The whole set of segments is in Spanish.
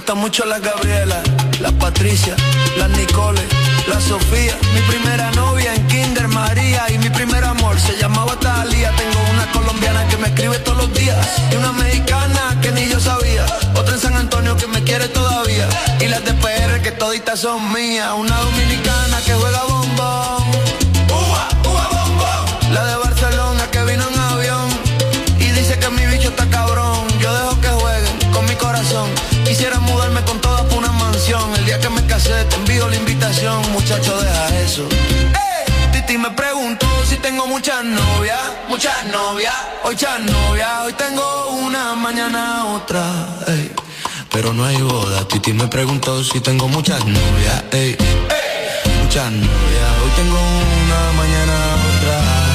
gustan mucho las Gabriela, la Patricia, la Nicole, la Sofía. Mi primera novia en Kinder María y mi primer amor se llamaba Talía. Tengo una colombiana que me escribe todos los días y una mexicana que ni yo sabía. Otra en San Antonio que me quiere todavía y las de PR que toditas son mías. Una dominicana que juega bombón, bombón. La de Barcelona que vino en avión y dice que mi bicho está cabrón. Yo dejo que jueguen con mi corazón. Quisiera mudarme con todas por una mansión. El día que me casé te envío la invitación. Muchacho, deja eso. Titi me preguntó si tengo muchas novias. Muchas novias, hoy muchas novias. Hoy tengo una, mañana otra. Ey. Pero no hay boda. Titi me preguntó si tengo muchas novias. Ey. Muchas novias. Hoy tengo una, mañana otra.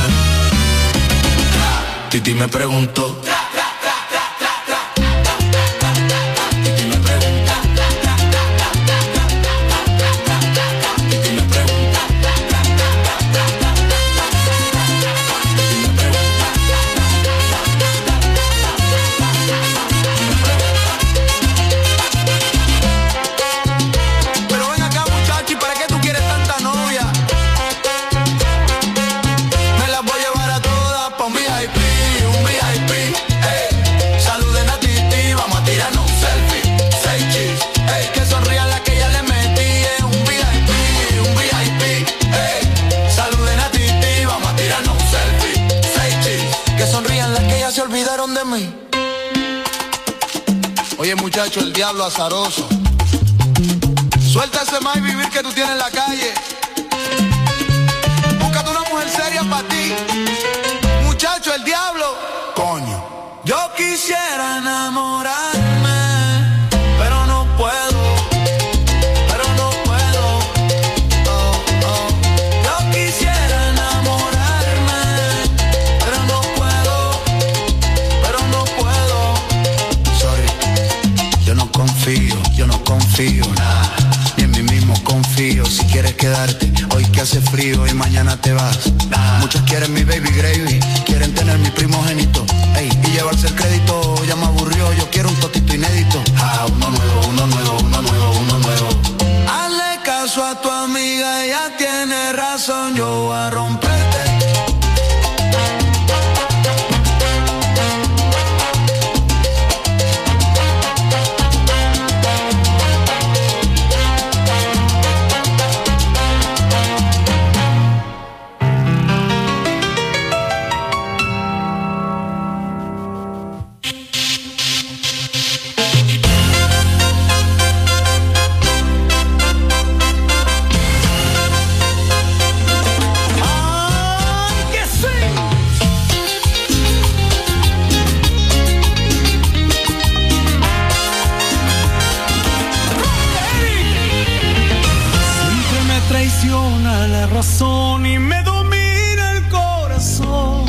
Titi me preguntó. Oye muchacho, el diablo azaroso. Suelta ese más vivir que tú tienes en la calle. Búscate una mujer seria para ti. Muchacho, el diablo. Coño. Yo quisiera enamorarme, pero no puedo. Pero no puedo. Oh, oh. Yo quisiera enamorarme, pero no puedo. Pero no puedo. Sorry. Yo no confío, nada, ni en mí mismo confío. Si quieres quedarte, hoy que hace frío y mañana te vas. Muchos quieren mi baby gravy, quieren tener mi primogénito, ey, y llevarse el crédito. Ya me aburrió, yo quiero un totito inédito. Uno nuevo, uno nuevo, uno nuevo, uno nuevo. Hazle caso a tu amiga, ella tiene razón, yo voy a romperte. Y me domina el corazón.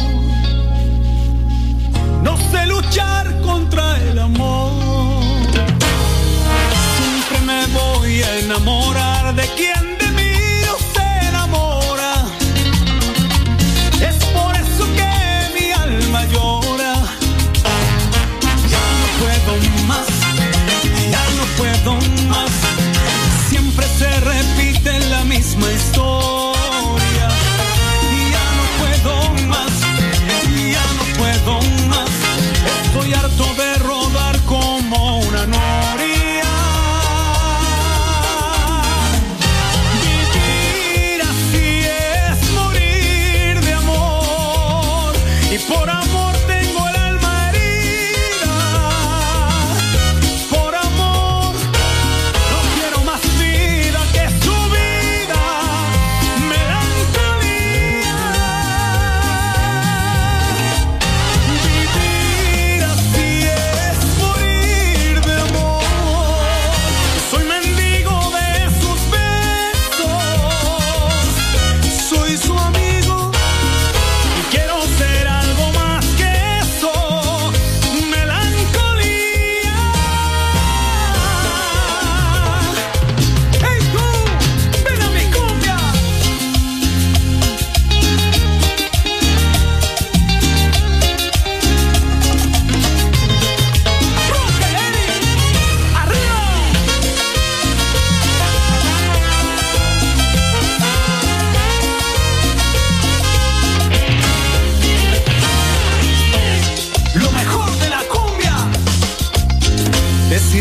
No sé luchar contra el amor. Siempre me voy a enamorar de quien de mí no se enamora. Es por eso que mi alma llora. Ya no puedo más, ya no puedo más. Siempre se repite la misma historia.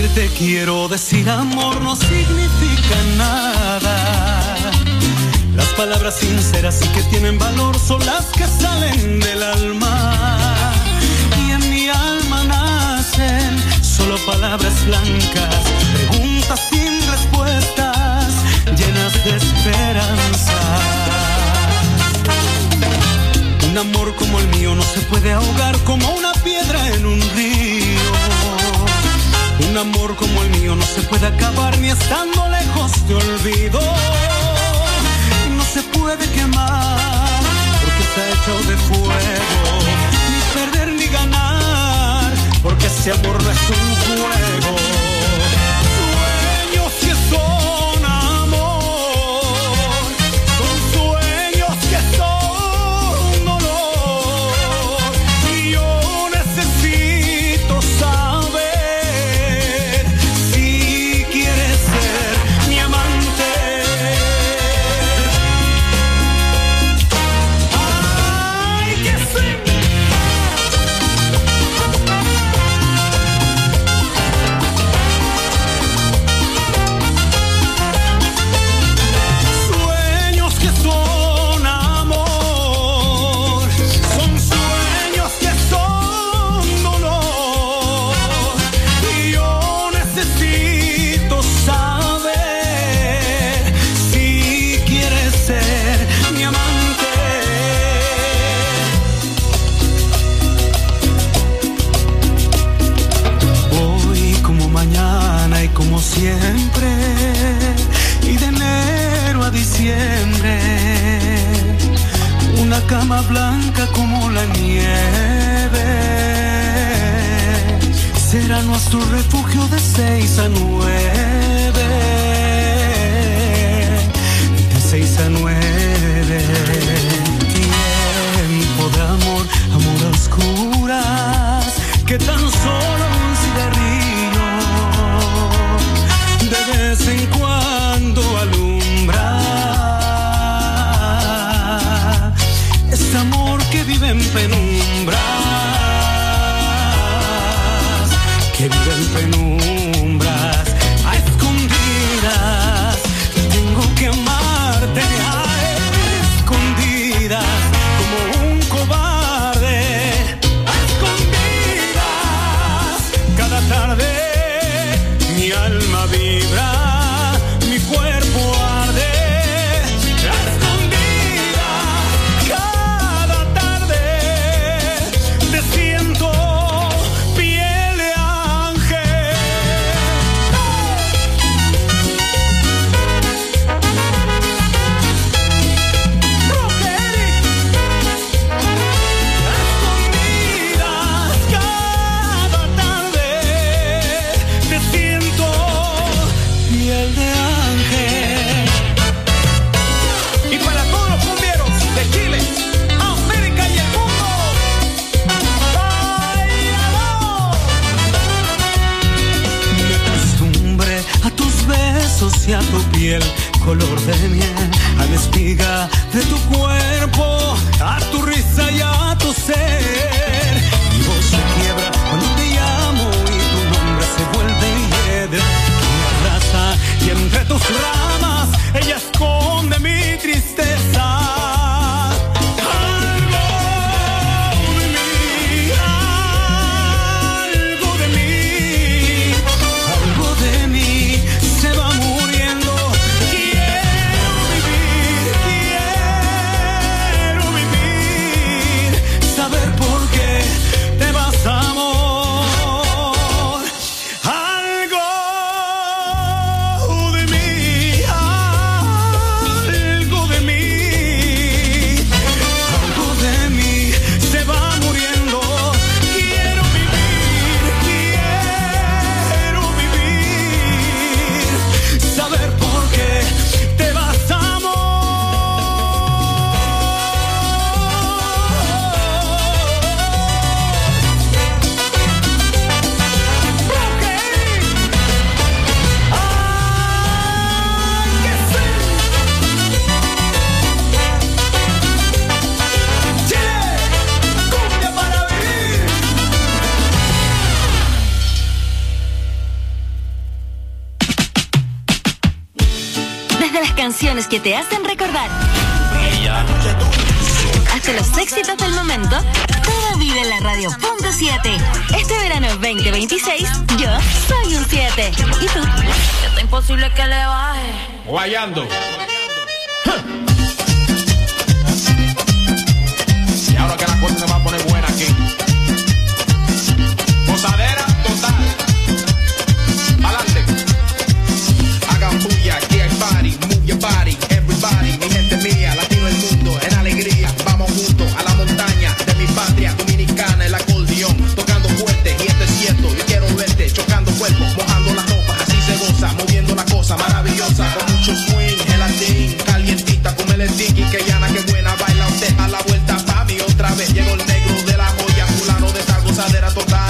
te quiero decir amor no significa nada. Las palabras sinceras y que tienen valor son las que salen del alma. Y en mi alma nacen solo palabras blancas, preguntas sin respuestas, llenas de esperanza. Un amor como el mío no se puede ahogar como una piedra en un río. Un amor como el mío no se puede acabar ni estando lejos de olvido. No se puede quemar porque está hecho de fuego. Ni perder ni ganar porque ese amor no es un juego. Sueños que son amor, son sueños que son dolor. Y yo necesito saber si quieres ser mi amante. Ay, que sí. Sueños que son amor, son sueños que son dolor. Y yo necesito saber si quieres ser mi amante. Hoy como mañana y como siempre, y de enero a diciembre, una cama blanca como la nieve será nuestro refugio de 6 a 9, de 6 a 9. Tiempo de amor, amor a oscuras, que tan solo un cigarrillo de vez en cuando alumbra. Es amor que vive en penumbras, que vive en penumbras, a escondidas. Tengo que amarte a escondidas, como un cobarde, a escondidas. Cada tarde mi alma vibra, mi cuerpo arde, a escondidas. Cada tarde te siento piel de ángel. Rockeric. A escondidas. Cada tarde te siento piel de ángel. Y para todos los cumbieros de Chile, América y el mundo, ¡bailalo! Me acostumbré a tus besos y a tu piel, color de miel, a la espiga de tu cuerpo, a tu risa y a tu ser. Mi voz se quiebra cuando te llamo y tu nombre se vuelve hiedra que me abraza, y entre tus ramas ella esconde mi tristeza. Algo de mí se va muriendo. Quiero vivir, saber por canciones que te hacen recordar. Hasta los éxitos del momento, todo vive en la radio. Punto 7. Este verano 2026, yo soy un 7. ¿Y tú? Está imposible que le baje. Guayando. Y ahora que la cosa se va a poner buena aquí. Posadera total. Adelante. Hagan bulla, aquí hay party. Move your body, everybody. Mi gente mía, latino el mundo, en alegría. Vamos juntos a la montaña de mi patria dominicana, el acordeón, tocando fuerte, y esto es cierto. Yo quiero verte, chocando cuerpos, mojando las ropas, así se goza, moviendo la cosa maravillosa, con mucho swing, gelatín, calientita, como el tiki, que llana, que buena, baila usted a la vuelta pa' mí otra vez. Llegó el negro de la joya, fulano de esta gozadera total.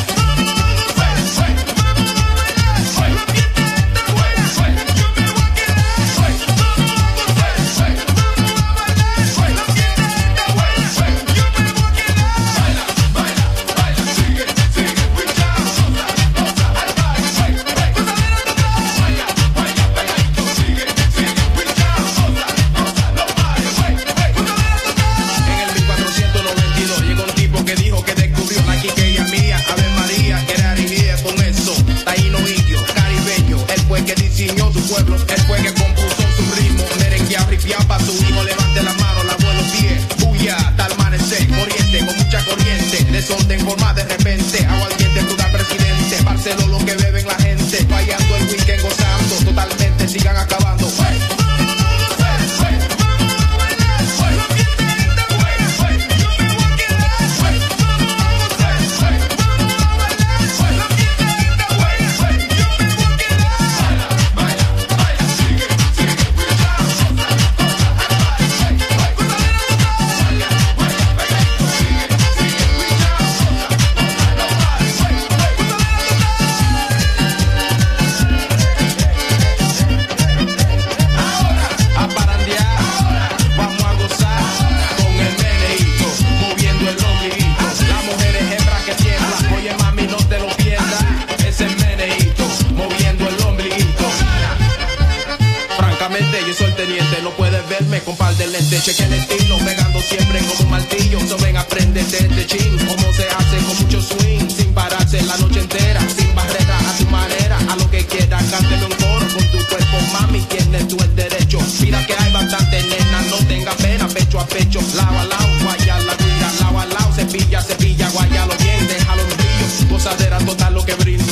Cheque el estilo, pegando siempre como un martillo. So ven, apréndete este chin, cómo se hace con mucho swing, sin pararse la noche entera, sin barrera, a tu manera, a lo que quieras, cántelo un coro con tu cuerpo, mami, tienes tú el derecho. Mira que hay bastante nena, no tenga pena, pecho a pecho, lado a lado, guaya la guira, lado a lado, cepilla, cepilla, guayalo bien, déjalo en brillo, gozadera total lo que brindo.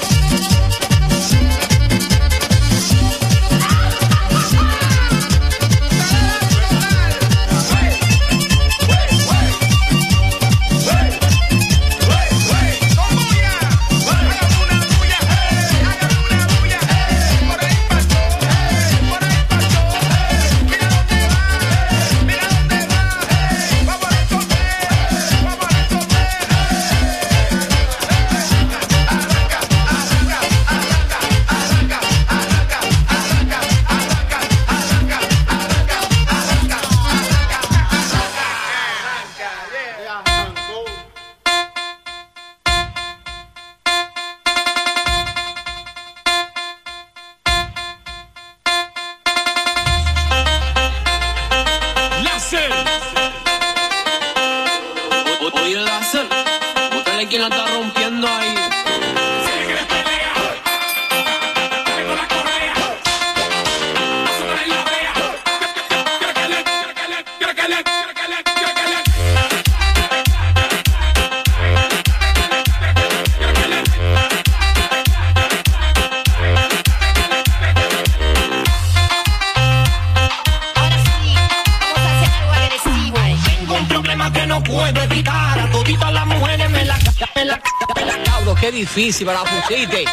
Qué difícil, para la pusiste.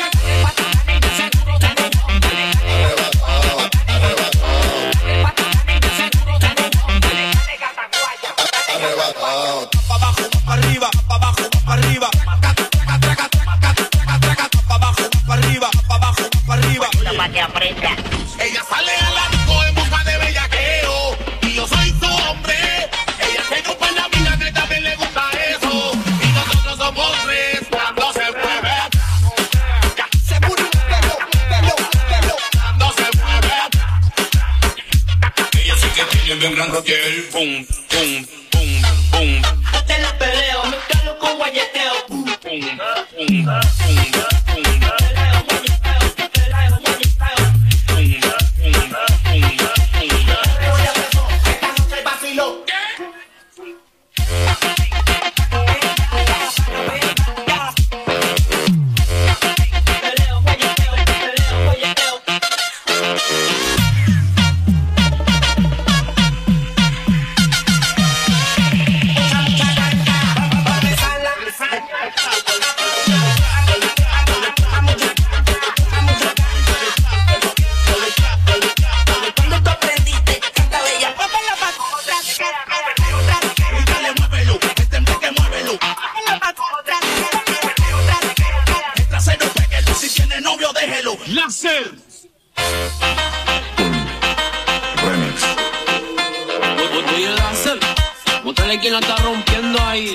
Ella sale a la disco en busca de bellaqueo y yo soy su hombre. Ella se ocupa en la vida que también le gusta eso. Y nosotros somos tres cuando se mueve. Se mueve, cuando se mueve. bien gran rotiel. Pum, pum, pum, pum. Te la peleo, me calo con guayeteo. Pum, pum, pum, pum, pum. ¿Quién la está rompiendo ahí?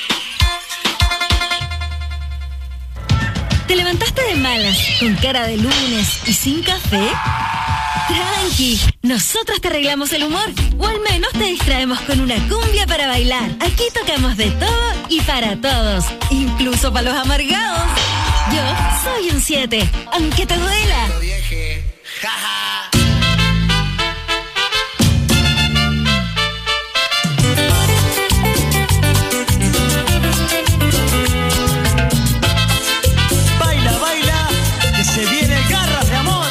¿Te levantaste de malas, con cara de lunes y sin café? Tranqui, nosotros te arreglamos el humor, o al menos te distraemos con una cumbia para bailar. Aquí tocamos de todo y para todos, incluso para los amargados. Yo soy un 7, aunque te duela. Lo dije, jaja. Se viene garras de amor.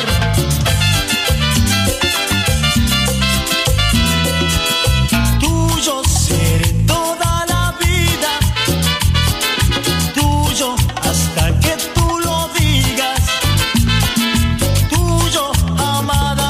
Tuyo seré toda la vida, tuyo hasta que tú lo digas, tuyo amada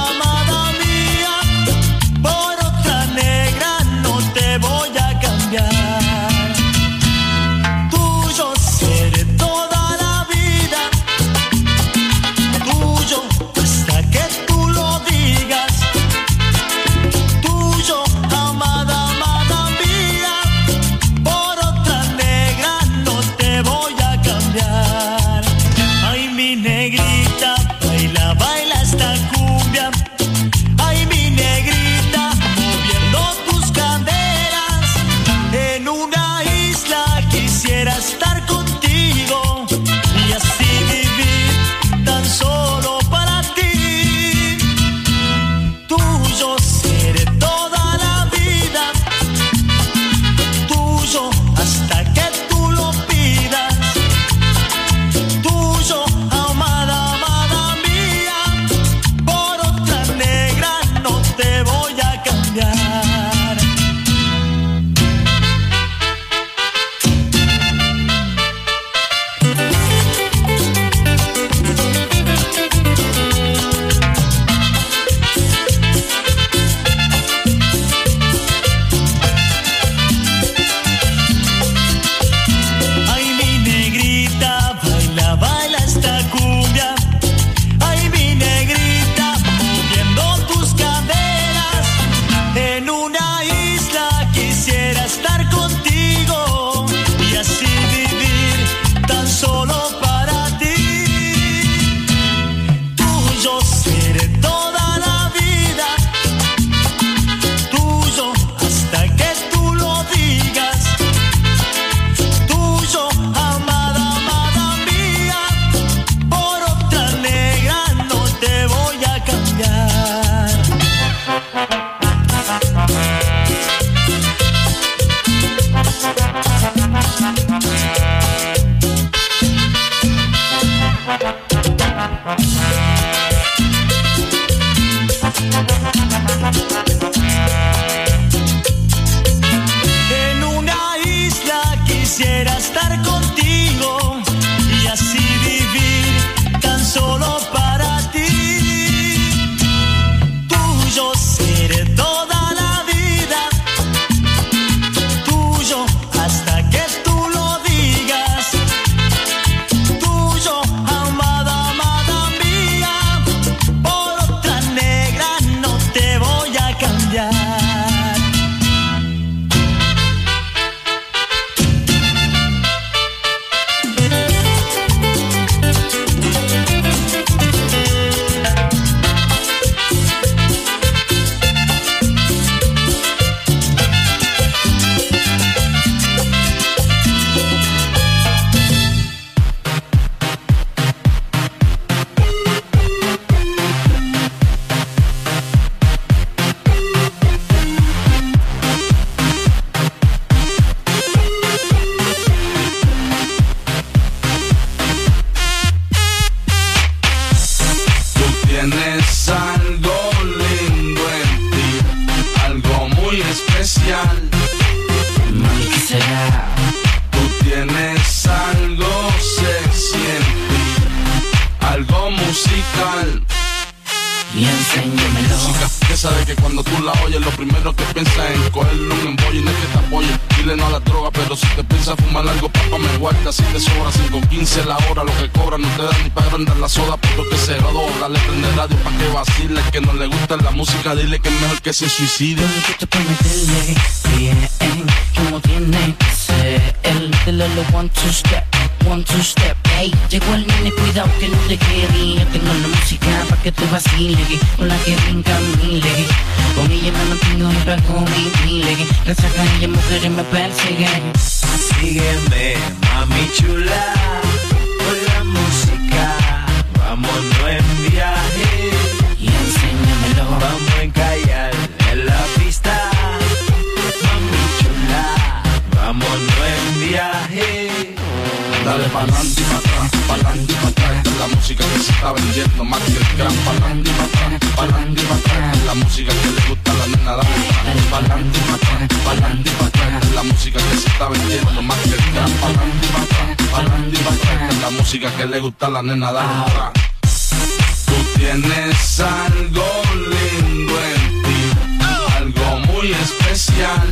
musical. Y enséñamelo. Música que sabe que cuando tú la oyes, lo primero que piensas es en cogerle un embollo y no es que te apoye. Dile no a la droga, pero si te piensas fumar algo, papá, me guarda. Si te sobra 5.15 la hora, lo que cobra no te da ni para agrandar la soda, pero que se rodó. Dale, prende radio pa' que vacile. Que no le gusta la música, dile que es mejor que se suicide. Yo necesito prometerle bien como tiene que ser. Dile lo 1, 2 step, 1, 2 step. Ey, llegó el nene, cuidado que no te quede. Que no es la música pa' que te vacile. Con la que brinca mile. Con ella me mantengo en paz con mi mile. Gracias a ella mujeres me persiguen. Sígueme, mami chula, con la música. Vámonos en viaje y enséñamelo. Vamos a encallar en la pista. Mami chula, vámonos en viaje. Dale pa'lante y pa' atrás, pa'lante y pa' atrás. Esta es la música que se está vendiendo más que el gran. Pa'lante y pa' atrás, pa'lante y pa' atrás. Esta es la música que le gusta a la nena. Dale pa'lante y pa' atrás, pa'lante y pa' atrás. Esta es la música que se está vendiendo más que el gran. Pa'lante y pa' atrás, pa'lante y pa' atrás. Esta es la música que le gusta a la nena. Dale atrás. Tú tienes algo lindo en ti, algo muy especial.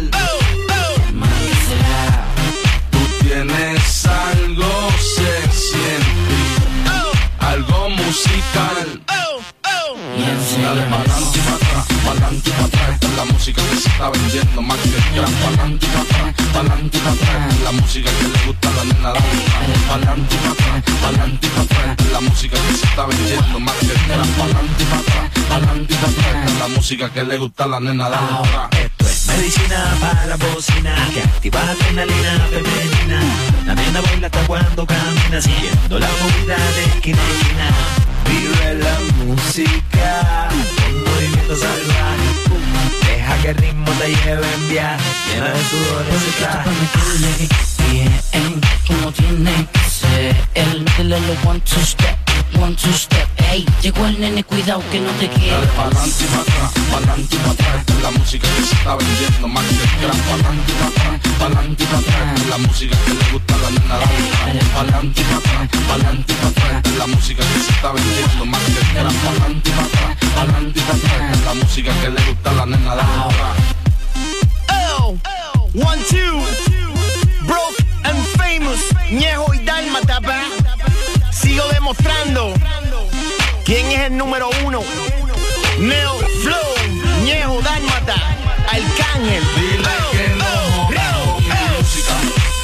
Tienes algo sexy en ti, algo musical. Dale pa'lante y pa' atrás, pa'lante y pa' atrás. Esta es la música que se está vendiendo más que el gran. Pa'lante y pa' atrás, pa'lante y pa' atrás. Esta es la música que le gusta a la nena. Dale pa'lante y pa' atrás, pa'lante y pa' atrás. Esta es la música que se está vendiendo más que el gran. Pa'lante y pa' atrás, pa'lante y pa' atrás. Esta es la música que le gusta a la nena. Dale. Esto es medicina para la bocina que activa adrenalina femenina. La nena baila hasta cuando camina, siguiendo la movida de esquina a esquina. Vive la música con movimiento salvaje. Deja que el ritmo te lleve en viaje, llena de sudores y traje. Bien, como tiene que ser. Dile lo 1, 2 step, 1, 2 step. Ey, llegó el nene, cuidado que no te quede. Dale pa'lante y pa' atrás, pa'lante y pa' atrás. Esta es la música que se está vendiendo más que el gran. Pa'lante y pa' atrás, pa'lante y pa' atrás. Esta es la música que le gusta a la nena. Dale pa'lante y pa' atrás, pa'lante y pa' atrás. Esta es la música que se está vendiendo más que el gran. Pa'lante y pa' atrás, pa'lante y pa' atrás. Esta es la música que le gusta a la nena. Dale. Oh, 1, 2, broke and famous, Ñejo y Dálmata, pa. Sigo demostrando quién es el número 1. Neo Flow, Ñejo, Dálmata, Arcángel. Dile que no con mi música.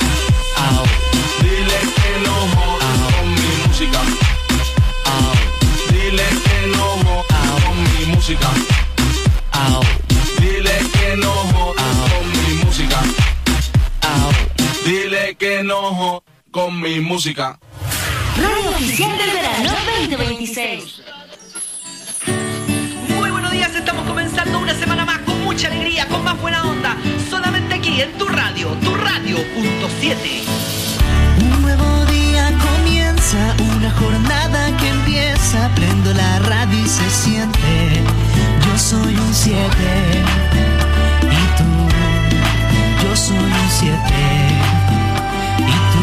Dile que no con mi música. Dile que no con mi música. Dile que no con mi música. Dile que no con mi música. Radio Oficial del Verano 2026. Muy buenos días, estamos comenzando una semana más con mucha alegría, con más buena onda, solamente aquí en tu radio, .7. Un nuevo día comienza, una jornada que empieza, prendo la radio y se siente, yo soy un 7, y tú, yo soy un 7, y tú.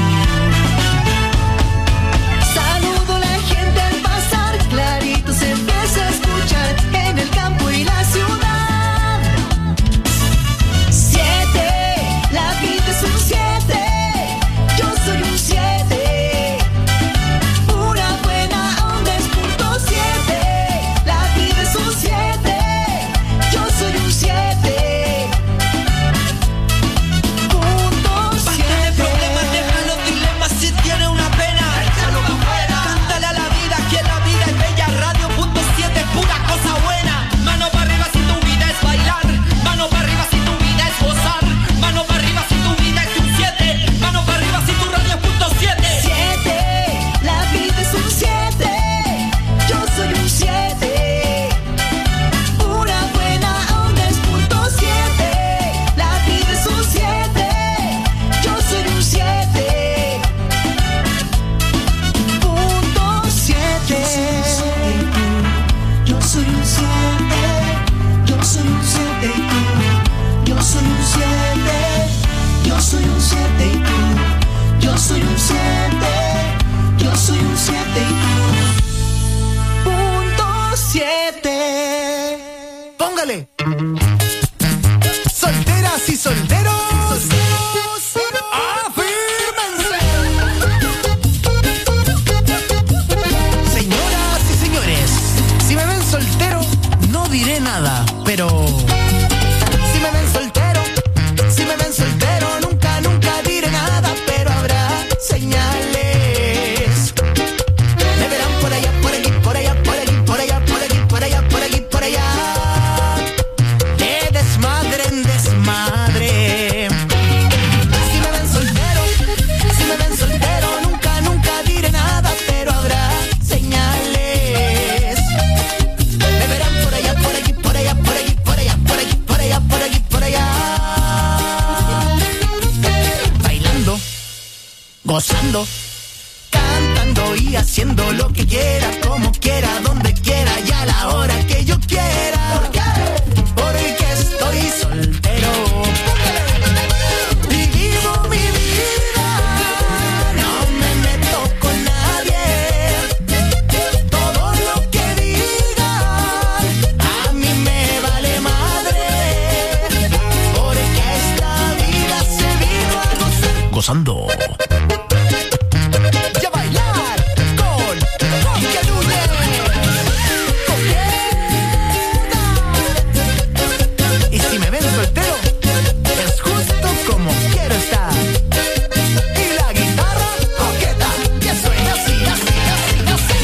Saludo a la gente al pasar, clarito se empieza a escuchar en el campo y la ciudad. 7, la vida es un 7, yo soy un 7. Pura buena onda es .7, la vida es un 7, yo soy un 7. Dale. Solteras y solteros. ¡Afírmense! Señoras y señores, si me ven soltero, no diré nada, pero si me ven soltero, nunca diré nada, pero habrá señales. Me verán por allá, por allí, por allá, por allí, por allá, por allí, por allá, por allí, por allá. De desmadre en desmadre. Si me ven soltero, nunca diré nada, pero habrá señales. Me verán por allá, por allí, por allá, por allí, por allá, por allí, por allá, por allí, por allá. Bailando, gozando, cantando y haciendo lo que quiera, como quiera, donde quiera y a la hora que yo quiera. ¿Por qué? Porque estoy soltero y vivo mi vida. No me meto con nadie. Todo lo que digan a mí me vale madre. Porque esta vida se vino a gozar. Gozando. Y a bailar con Quique Núñez. Y si me ven soltero, es justo como quiero estar. Y la guitarra coqueta, que suena así, así, así, así.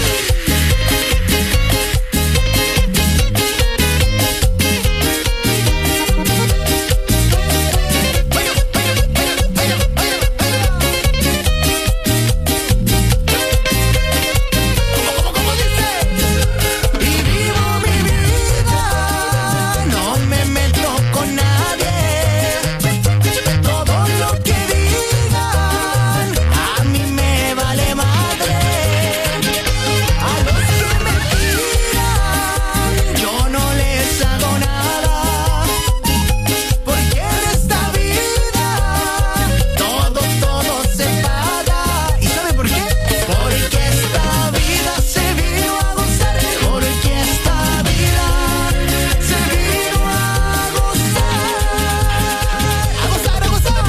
¿Cómo dice? Y vivo mi vida, no me meto con nadie. Todo lo que digan a mí me vale madre. A los que me tiran yo no les hago nada. Porque en esta vida todo se paga. ¿Y sabe por qué? Porque esta vida se vino a gozar. Porque esta vida se vino a gozar. A gozar, a gozar.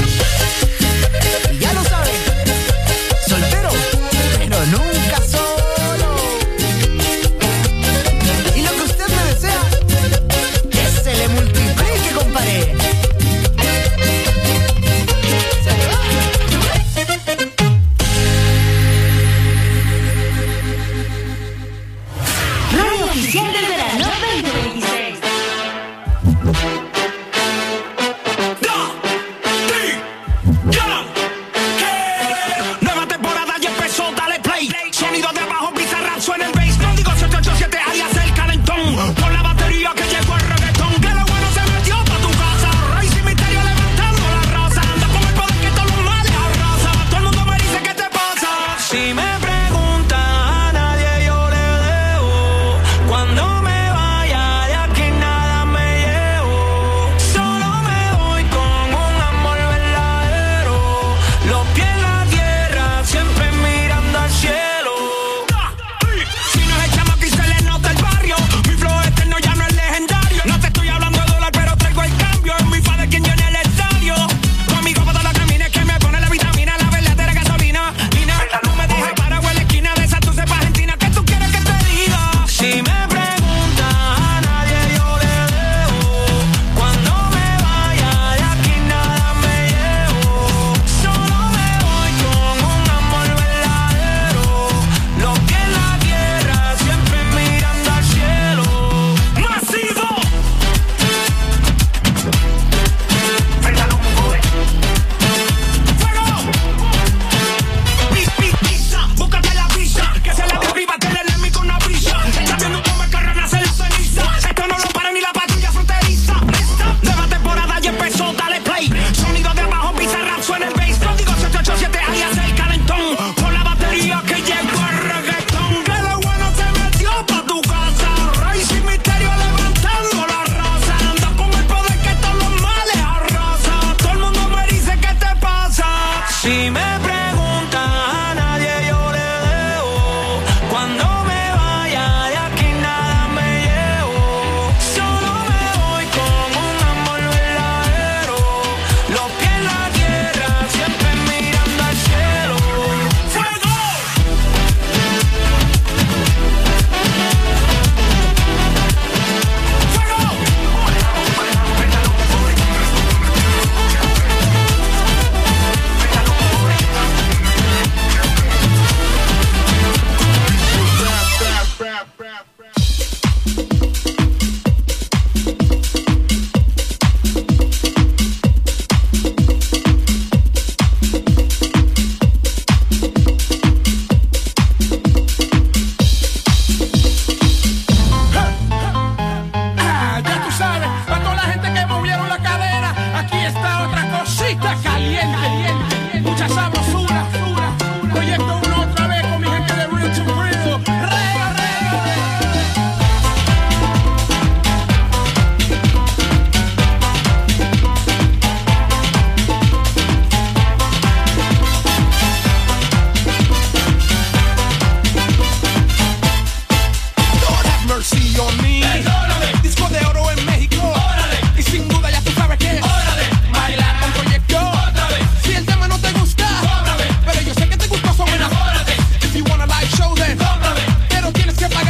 Y ya lo sabe, soltero, pero nunca solo. Y lo que usted me desea, que se le multiplique, compadre. Se le va. Radio Oficial del Verano 2026. Nueva temporada ya empezó, dale play. Sonido de abajo, bizarra, suena el bass. Código 787, alias el calentón. Por la batería que llegó el reggaetón. Que lo bueno se metió pa' tu casa. Rey sin misterio levantando la raza. Anda con el poder que todos los males arrasa. Todo el mundo me dice ¿qué te pasa? Si me preguntan a nadie yo le dejo. Cuando me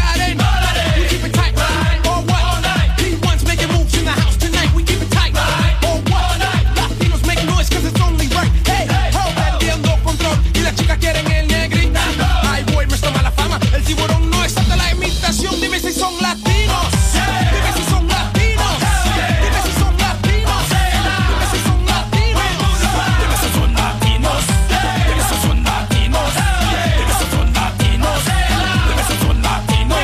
garden. We keep it tight, or what? P1's making moves in the house tonight. We keep it tight, or what? Latinos make noise 'cause it's only right. Hey, perdiendo control y las chicas quieren el negrita. Ay, boy, me toma la fama. El tiburón no es hasta la imitación. Dime si son latinos. Dime si son latinos. Dime si son latinos. Dime si son latinos. Dime si son latinos. Dime si son latinos. Dime si son latinos. Dime si son latinos.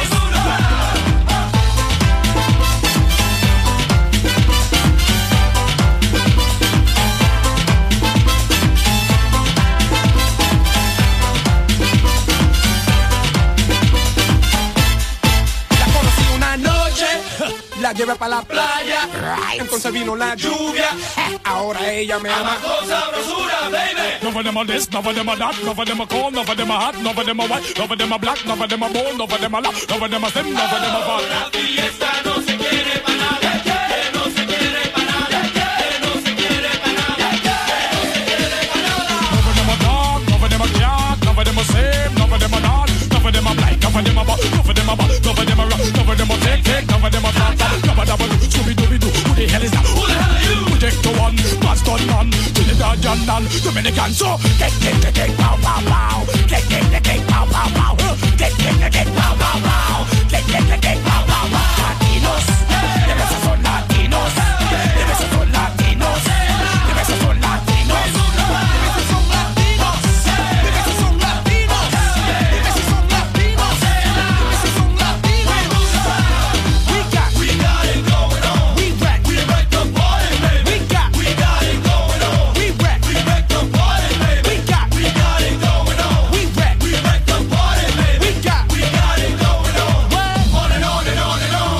La llevé para la playa, entonces vino la lluvia. Ahora ella me ama con sabrosura, baby. None of them are this, none of them are that, none of them are cold, none of them are hot, none of them are white, none of them are black, none of them are bold, none of them are loud, none of them are thin, none of them are fat. La fiesta no se quiere para nada, que no se quiere para nada, que no se quiere para nada, que no se quiere para nada. None of them are dark, none of them are dark, none of them are same, none of them are not, none of them are black, none of them are bad, none of them are bad, none of them are rock, none of them are tick, none of them are fat. Scooby-Dooby-Doo, who the hell is that? Who the hell are you? Projector one, Boston man, Trinidad and Dominican. So, get, pow, pow, pow. Get, pow, pow, pow. Get, pow, pow, pow. Get, pow, pow, pow. Latinos, debe ser son latinos. Debe ser son latinos. Debe ser son latinos. Dime si son latinos. Dime si son latinos. Dime si son latinos. Dime si son latinos. We got it going on. We wreck the party, baby. We got it going on. We wreck the party, baby. We got it going on. We wreck the party, baby. We got it going on. On and on and on and on.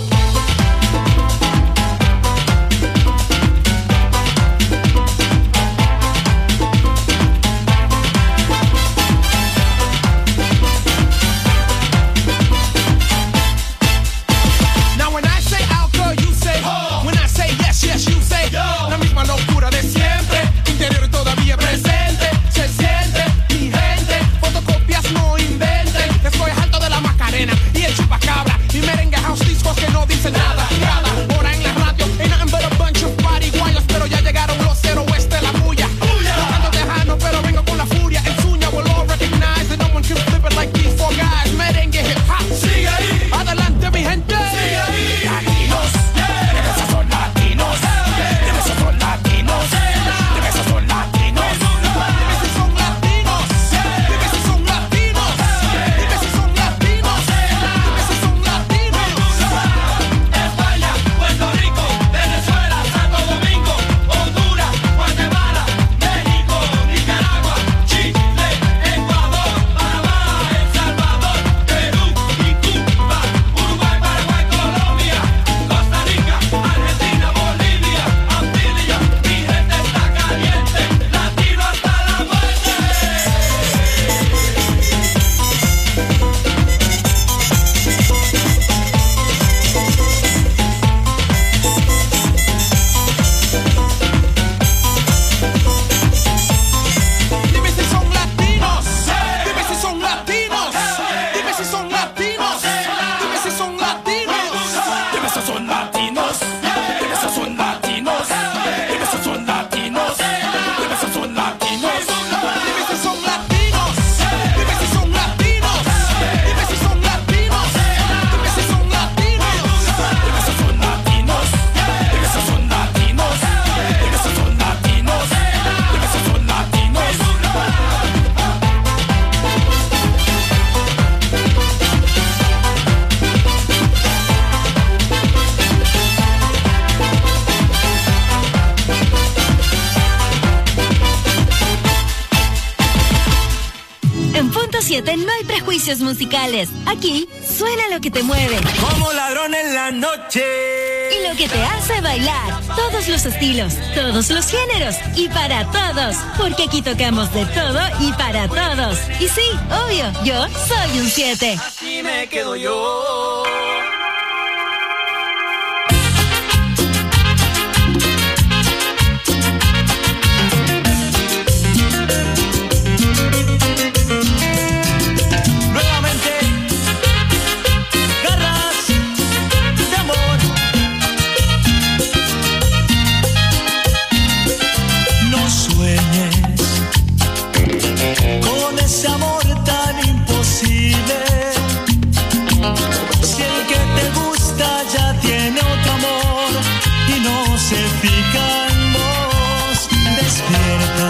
Now when I say out, girl, you say when I say yes, yes, you say la misma locura de siempre, interior todavía presente, se siente, mi gente, fotocopias no inventen, estoy alto de la Macarena y el chupacabra, y merengue house discos que no dicen nada, cada hora en la radio, ain't nothing but a bunch of party guayos, pero ya llegaron los cero oeste, la bulla, tocando tejano, pero vengo con la furia, el sueño, will all recognize that no one can flip it like these four guys, merengue hip hop, sigue ahí, adelante mi gente, sigue ahí. Latinos, debe ser son latinos. Debe ser son latinos. Debe ser son latinos. Dime si son latinos. Dime si son latinos. Dime si son latinos. Dime si son latinos. España, Puerto Rico, Venezuela, Santo Domingo, Honduras, Guatemala, México, Nicaragua, Chile, Ecuador, Panamá, El Salvador, Perú y Cuba, Uruguay, Paraguay, Colombia, Costa Rica, Argentina, Bolivia, Antillas, mi gente está caliente, latino hasta la muerte. Dime si son latinos. Dime si son latinos. Dime si son latinos. Dime si son latinos. Debe ser son latinos. Debe ser son latinos. Debe ser son latinos. Debe ser son latinos. Dime si son latinos. Dime si son latinos. Dime si son latinos. Dime si son latinos. Debe ser son latinos. Debe ser son latinos. Debe ser son latinos. Debe ser son latinos. En Punto 7 no hay prejuicios musicales. Aquí suena lo que te mueve. Como ladrón en la noche. Y lo que te hace bailar. Todos los estilos, todos los géneros y para todos. Porque aquí tocamos de todo y para todos. Y sí, obvio, yo soy un 7. Así me quedo yo. Nuevamente Si el que te gusta ya tiene otro amor y no se fija en vos, despierta.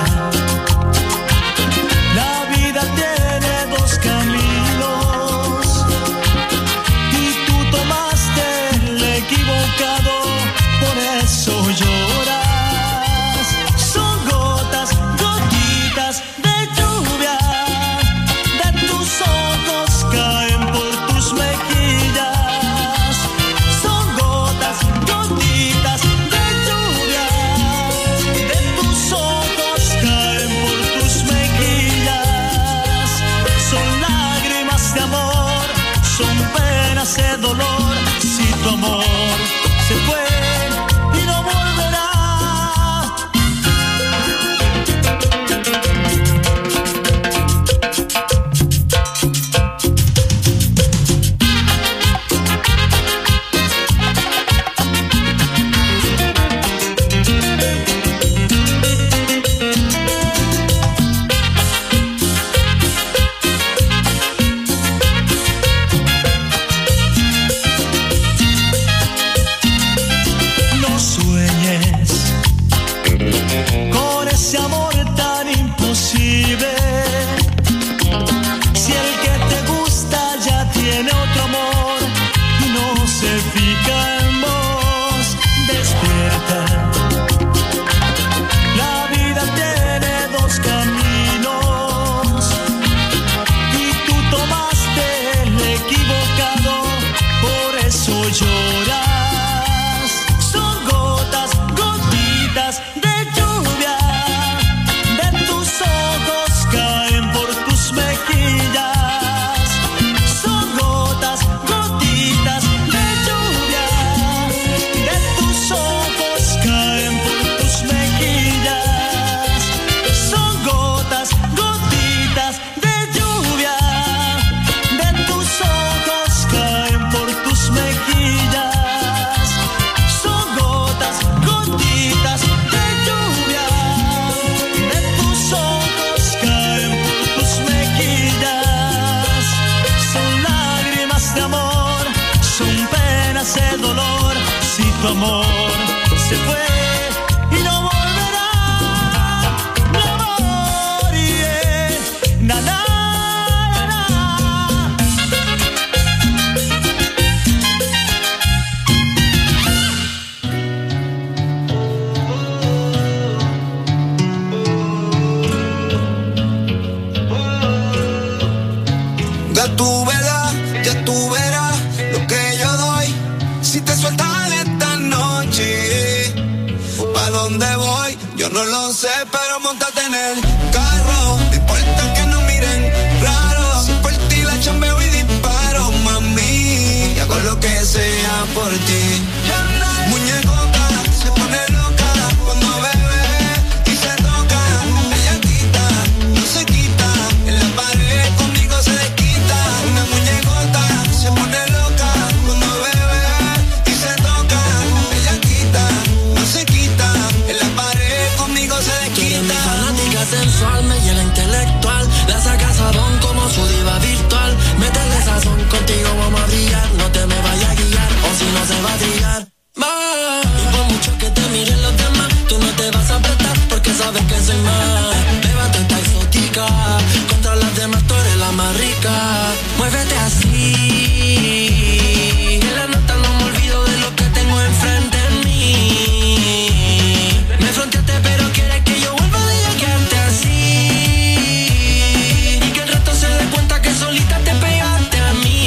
La vida tiene dos caminos y tú tomaste el equivocado, por eso lloras. Son gotas, gotitas de lluvia, de tus ojos caen por tus mejillas. Son gotas, gotitas de lluvia, de tus ojos caen por tus mejillas. Son lágrimas de amor, son penas de dolor. Si tu amor se fue y no volverá. No sueñes con ese amor tan imposible. Si el que te gusta ya tiene otro amor y no se fija en vos, despierta. La vida tiene dos caminos y tú tomaste el equivocado, por eso lloras. Son gotas, gotitas de lluvia, de tus ojos caen por tus mejillas. Son gotas, gotitas de lluvia, de tus ojos caen por tus mejillas. Son gotas, gotitas de lluvia, de tus ojos caen por tus mejillas. Son gotas, gotitas de lluvia, de tus ojos caen por tus mejillas. Son lágrimas de amor, son penas de dolor. Si tu amor se fue y no volverá, mi amor, yeah. Na, na, na, na. Ya tú verás lo que yo doy. Si te sueltas esta noche, ¿pa' dónde voy? Yo no lo sé, pero montate en el carro. No importa que no miren raro. Si por ti la chambeo y disparo, mami, y hago lo que sea por ti. Muñecota se pone loca cuando bebe y se toca. Ella quita, no se quita. En la pared conmigo se desquita. Una muñecota se pone loca cuando bebe y se toca. Ella quita, no se quita. En la pared conmigo se desquita. Mi fanática sensual me llena intelectual. La saca sabón como su diva virtual. Métele sazón, contigo vamos a brillar. No te me vayas a guiar, o si no se va a trillar. Y por mucho que te miren los demás, tú no te vas a apretar porque sabes que soy más. Levanta esta exótica, contra las demás tú eres la más rica. Muévete así, en la nota no me olvido de lo que tengo enfrente de mí. Me fronteaste pero quieres que yo vuelva a dedicarte así. Y que el resto se dé cuenta que solita te pegaste a mí.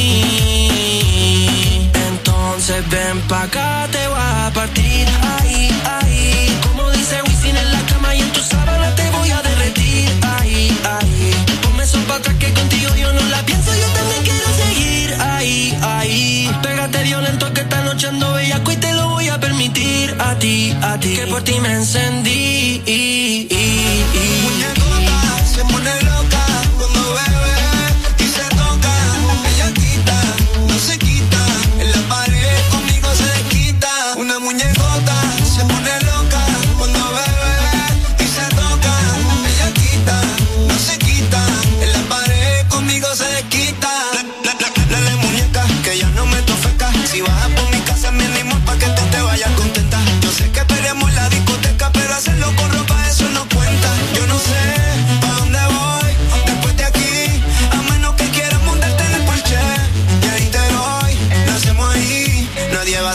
Entonces ven pa' acá, te voy a partir. Ahí, ahí, como dice Wisin en la cama y en tu sábana te voy a derretir. Ahí, ahí, ponme eso pa' atrás que contigo yo no la pienso, yo también quiero seguir. Ahí, ahí, pégate violento que esta noche ando bellaco y te lo voy a permitir. A ti, que por ti me encendí. Muñecota se pone loca cuando bebe y se toca. Ella quita, no se quita. En la pared conmigo se desquita. Una muñecota se pone loca cuando bebe y se toca. Ella quita, no se quita. En la pared conmigo se desquita. Dale muñeca que ya no me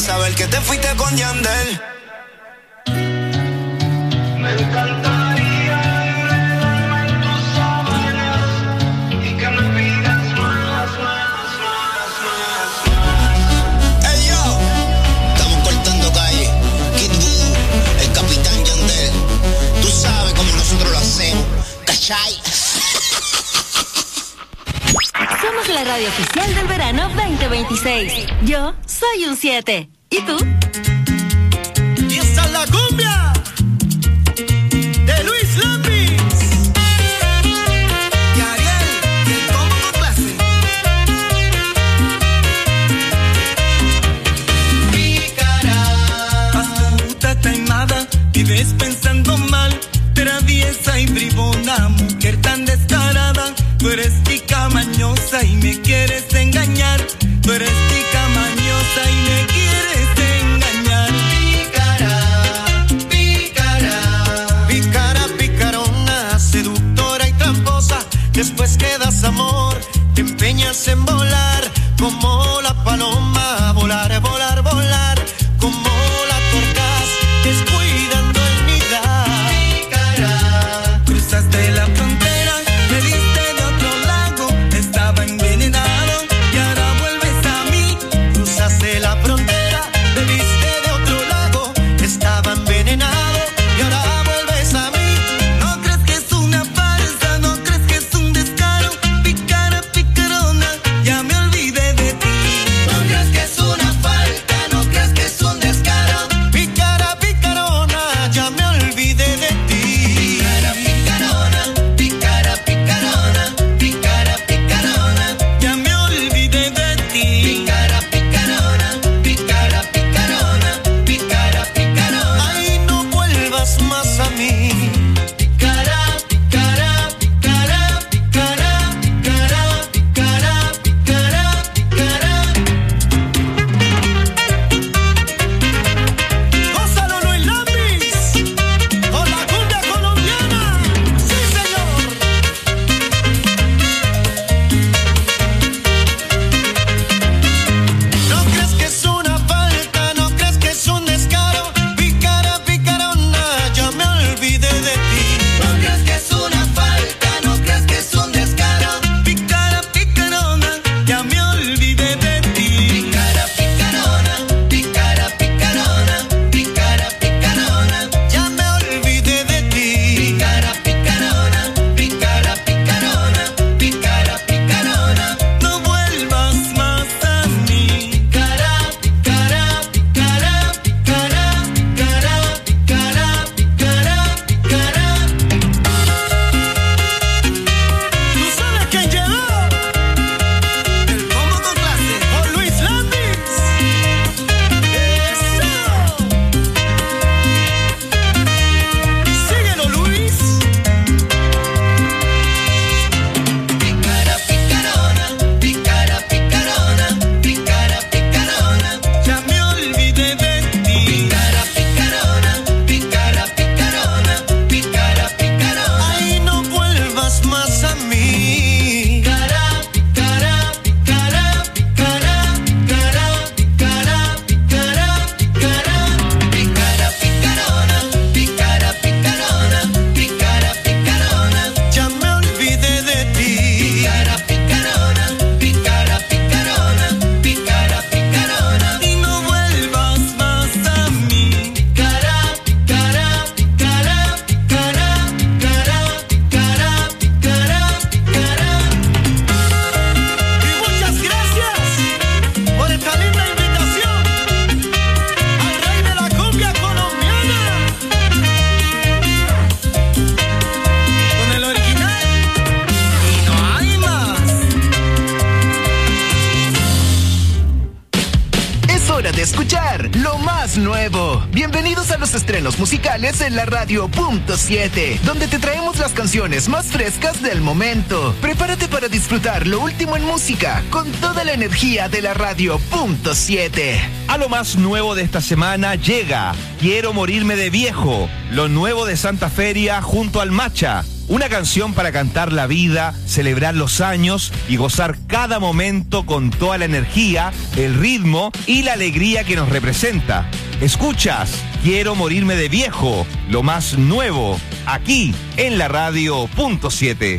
saber que te fuiste con Yandel. Me encantaría enredarme en tus sábanas y que me pidas más. Hey yo, estamos cortando calle. Kid Buu, el capitán Yandel. Tú sabes cómo nosotros lo hacemos, ¿cachai? Somos la radio oficial del verano 2026. Yo soy un 7. ¿Y tú? Y esta es la cumbia de Luis Lambis y Ariel, y el combo con clase. Pícara, astuta, taimada, vives pensando mal, traviesa y bribona, mujer tan descarada. Tú eres tica mañosa y me quieres engañar. Tú eres tica mañosa y me quieres engañar. Pícara, pícara, picarona, seductora y tramposa. Después que das amor, te empeñas en volar como la paloma. Volar, volar, volar como la torcaz, descuidando el nidar. Pícara, Cruzaste la frontera, me diste de otro lago, estaba envenenado y ahora vuelves a mí. cruzaste la frontera, bebiste de otro lago, estaba envenenado y ahora vuelves a mí. No crees que es una farsa, no crees que es un descaro. Pícara, picarona, ya me olvidé de ti. No crees que es una falta, no crees que es un descaro. Pícara, picarona, ya me olvidé de ti. Pícara, picarona, pícara, picarona, pícara, picarona, Ya me olvidé de ti. pícara, picarona, pícara, picarona, pícara, picarona. Ay, no vuelvas más a mí. Pícara, pícara, pícara, pícara, pícara, pícara, pícara, pícara. Gózalo, Luis Lambis, con la cumbia colombiana. Sí, señor. No crees que es una falta, no crees que es un descaro. Pícara, picarona, ya me olvidé de ti. No crees que es una falta, no crees que es un descaro. Pícara, picarona, ya me olvidé de ti. Pícara, picarona, pícara, picarona, pícara, picarona, ya me olvidé de ti. Pícara, picarona, pícara, picarona, pícara, picarona. No vuelvas más a mí. Pícara, pícara, pícara, pícara, pícara, pícara, pícara, pícara. ¿Tú sabes quién llegó? El combo con clase, con Luis Lambis. ¡Eso! Síguelo, Luis. Pícara, picarona, pícara, picarona, pícara, picarona. Ya me olvidé de ti. Pícara, picarona, pícara, picarona, pícara, picarona. Ay, no vuelvas más a mí. Pícara, pícara, pícara, pícara, pícara, pícara, pícara, pícara. Pícara, picarona, pícara, picarona, pícara, picarona. Ya me olvidé de ti. Pícara, picarona, pícara, picarona, pícara, picarona. Y no vuelvas más a mí. Pícara, pícara, pícara, pícara, pícara, pícara, pícara, pícara. Y muchas gracias por esta linda invitación al rey de la cumbia colombiana. Con el original y no hay más. Es hora de escuchar lo más nuevo. Bienvenidos a los estrenos musicales en la radio Punto 7, donde te traemos las canciones más frescas del momento. Prepárate para disfrutar lo último en música con toda la energía de la radio Punto 7. A lo más nuevo de esta semana llega Quiero morirme de viejo, lo nuevo de Santa Feria junto al Macha. Una canción para cantar la vida, celebrar los años y gozar cada momento con toda la energía, el ritmo y la alegría que nos representa. Escuchas Quiero morirme de viejo, lo más nuevo, aquí en la radio.7.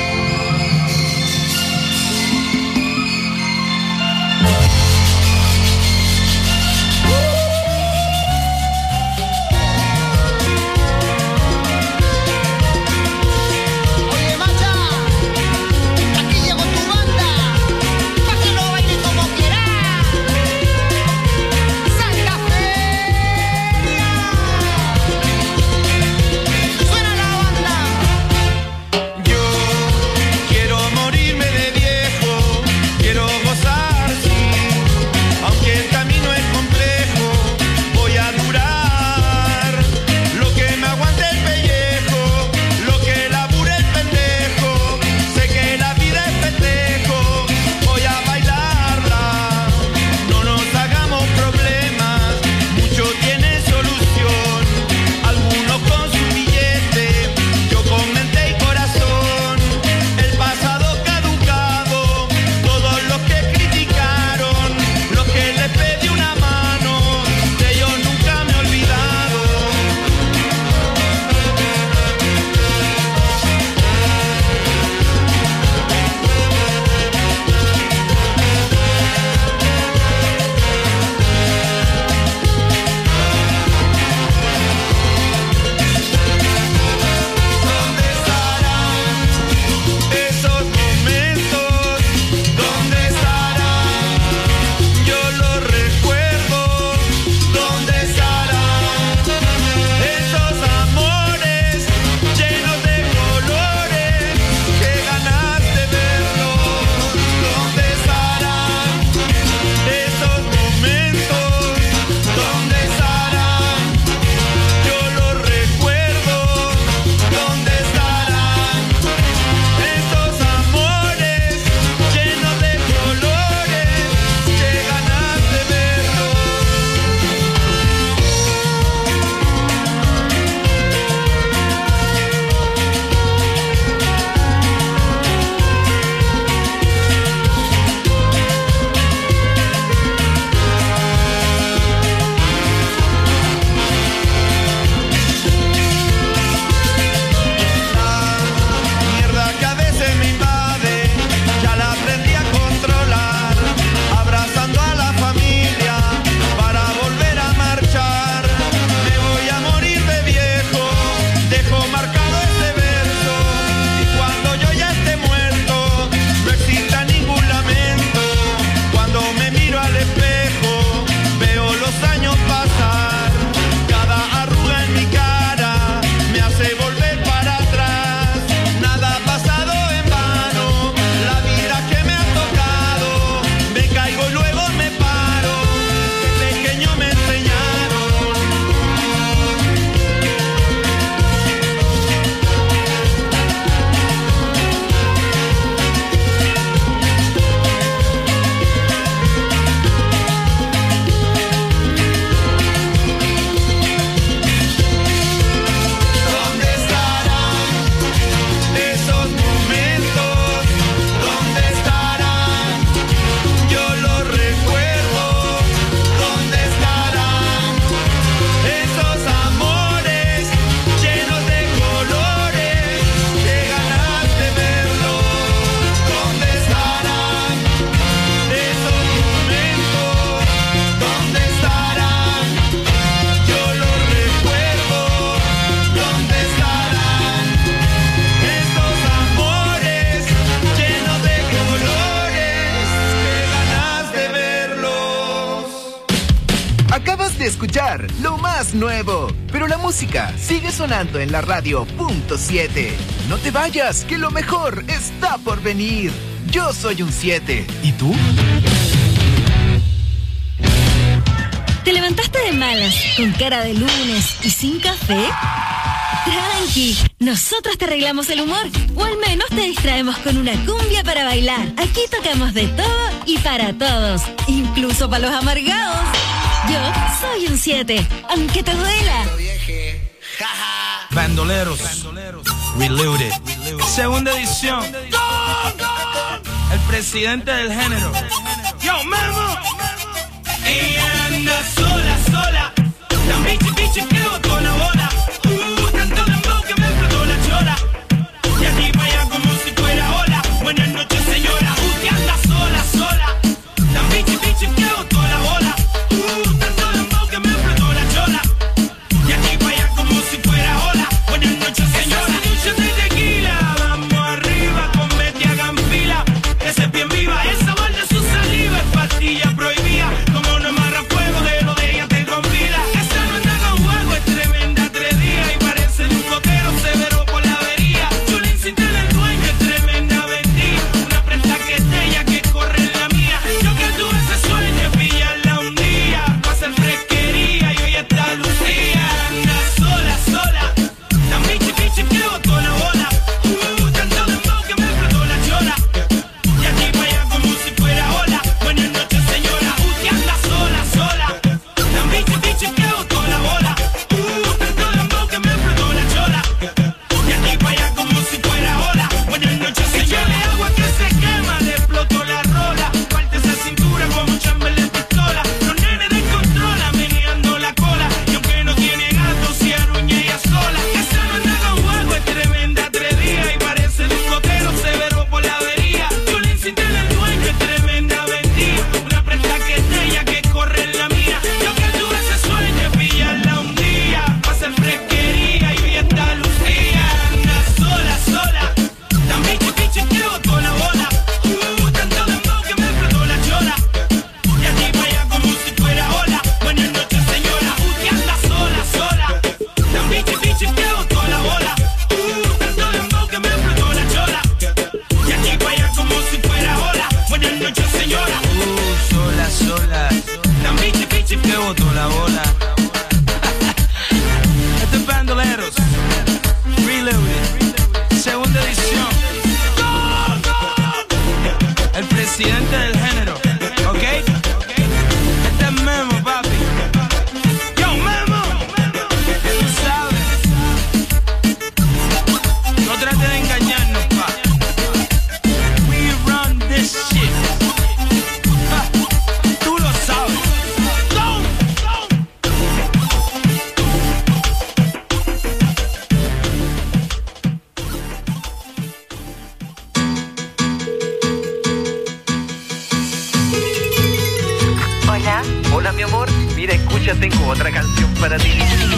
de escuchar lo más nuevo, pero la música sigue sonando en la radio.7. No te vayas, que lo mejor está por venir. Yo soy un 7. ¿Y tú? ¿Te levantaste de malas, con cara de lunes y sin café? Tranqui, nosotros te arreglamos el humor, o al menos te distraemos con una cumbia para bailar. Aquí tocamos de todo y para todos, incluso para los amargados. Yo soy un 7, aunque te duela. Bandoleros. Reloaded. Segunda edición. El presidente del género. Yo, Memo. Ella anda sola, sola. La bichi que botó la bola. Tanto dembow que me explotó la chola. Y aquí para allá como si fuera ola. Buenas noches, señora. Que anda sola, sola. La bichi que botó la bola. Tanto dembow que me explotó la chola. Y aquí para allá como si fuera ola. Buenas noches, señora. Esa noche de tequila. Vamos arriba con Betty hagan fila. Ese es bien viva. Esa de su saliva es pastilla prohibida. Como no amarra fuego de lo de ella te convida. Esa no anda con juego, es tremenda 3 días. Y parece de un coquero severo por la avería. Chulín sin tener dueño, es tremenda vendida. Una prenda que es de ella que corre en la mía. Yo que tuve ese sueño, pillarla un día. Pa' hacer fresquería y hoy está Lucía. Anda sola, sola. La bichi que botó la bola. Tanto dembow que me explotó la chola. Y aquí para allá como si fuera ola. Buenas noches, señora. Que anda sola, sola. La bichi que botó la bola. Tanto dembow que me explotó la chola. Y aquí para allá como si fuera ola. Buenas noches, señora. Echale agua que se quema, le explotó la rola. Parte esa cintura como Chamberlain pistola. Los nenes descontrolan, meneando la cola. Y aunque no tiene gato, se aruña ella sola. Esa no anda con juego, es tremenda 3 días. Y parece de un coquero severo por la avería. Chulín sin tener dueño, es tremenda vendida. Una prenda que es de ella que corre en la mía. Yo que tuve ese sueño, pillarla un día. Pa' hacer fresquería y hoy está Lucía. Anda sola, sola. La bichi que botó la bola. Tanto dembow que me explotó la chola. Y aquí para allá como si fuera ola. Buenas noches, señora. Que anda sola, sola. La bichi que botó la bola. Tanto dembow que me explotó la chola. Y aquí para allá como si fuera ola. Buenas noches, señora. Sola, sola. La bichi que botó la bola. Este es Bandoleros. Reloaded. Segunda edición. El presidente del género. ¿Ok? Este es Memo, papi. Yo, Memo. Tú sabes. No trates de engañarnos, pa. We run this shit. Ja, tú lo sabes. Go. Hola. Hola, mi amor. Mira, escucha, tengo otra canción para ti.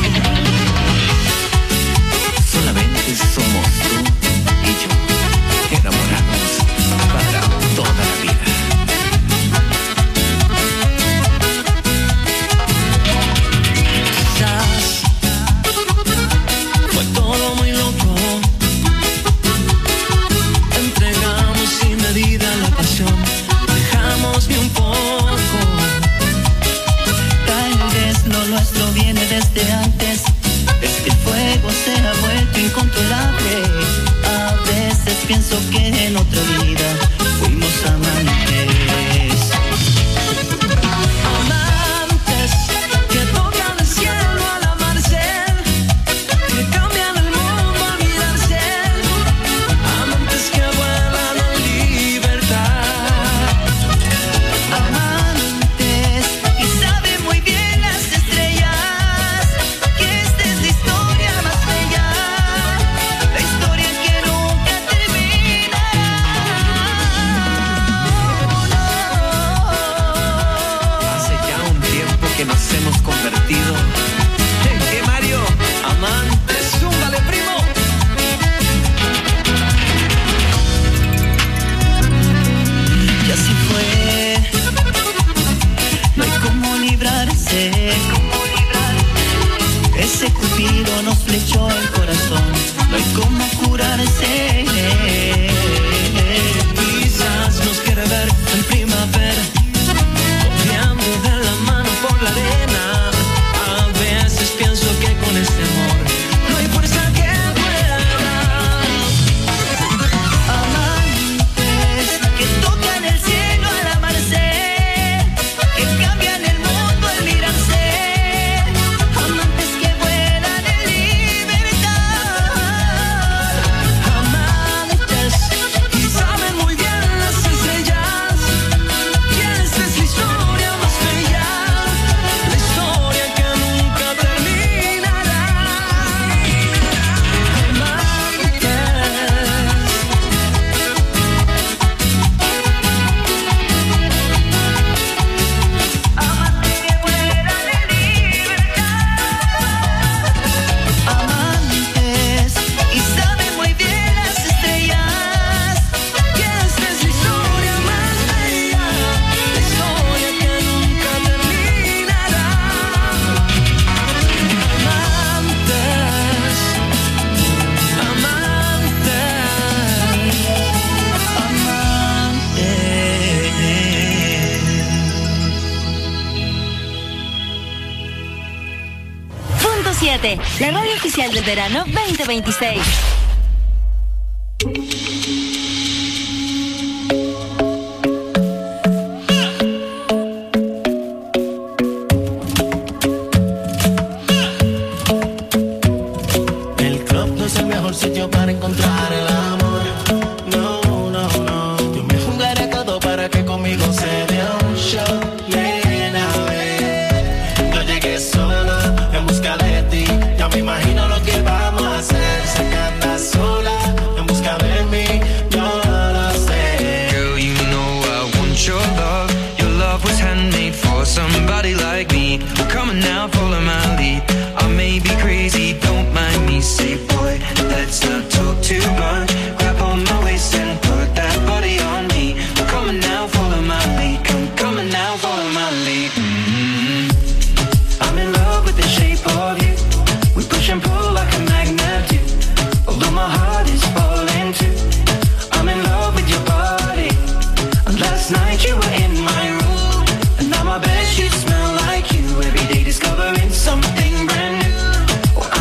Solamente somos tú y yo, enamorados para toda la vida. Quizás fue todo muy loco. Entregamos sin medida la pasión. Dejamos ni un poco. Tal vez lo nuestro viene desde antes. Es que el fuego se ha vuelto incontrolable. A veces pienso que en otra vida fuimos amantes. Amantes que tocan el cielo al amarse, que cambian el mundo al mirarse. Amantes que vuelan en libertad. Amantes que saben muy bien las estrellas, que esta es la historia más bella, la historia que nunca terminará. Hace ya un tiempo que nos hemos convertido en que, Mario, amantes, zúmbale, primo. Y así fue, no hay cómo librarse. Ese cupido nos flechó el corazón, no hay cómo curarse. Quizás nos quiere ver en primavera, cojeando de la mano por la arena. A veces pienso que con este amor no hay fuerza que pueda. Amantes que tocan el cielo al amarse, que cambian el mundo al mirarse. Amantes que vuelan en libertad. 107, la radio oficial del verano 2026. El club no es el mejor sitio para encontrar